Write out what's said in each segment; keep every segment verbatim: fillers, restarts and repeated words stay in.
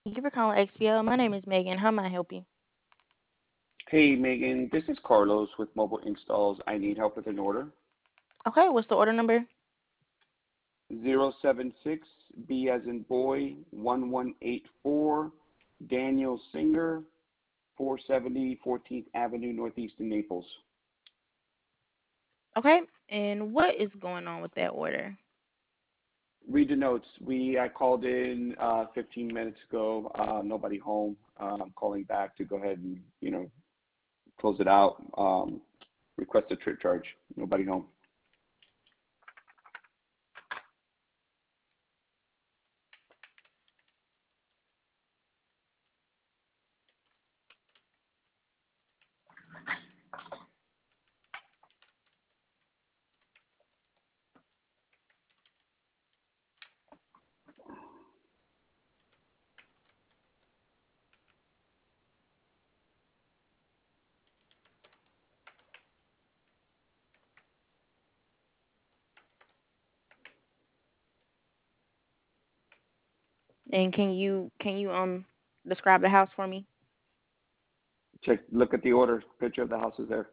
Thank you for calling X P L. My name is Megan. How may I help you? Hey, Megan, this is Carlos with Mobile Installs. I need help with an order. Okay, what's the order number? Zero seven six B as in boy, one one eight four, Daniel Singer, four seventy fourteenth Avenue, Northeast in Naples. Okay, and what is going on with that order? Read the notes. We I called in uh, fifteen minutes ago. Uh, nobody home. Uh, I'm calling back to go ahead and you know close it out. Um, request a trip charge. Nobody home. And can you can you um describe the house for me? Check. Look at the order. Picture of the house is there.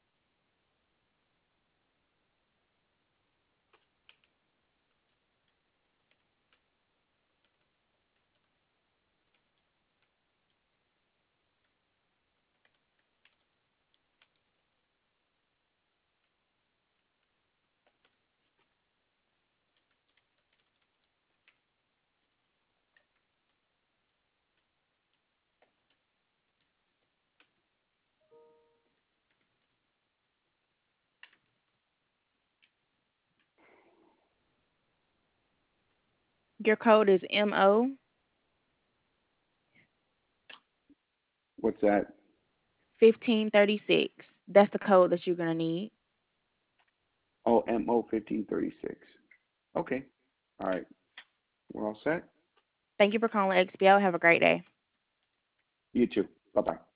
Your code is M O What's that? fifteen thirty six. That's the code that you're gonna need. Oh, M O fifteen thirty-six. Okay. All right. We're all set. Thank you for calling X P L. Have a great day. You too. Bye bye.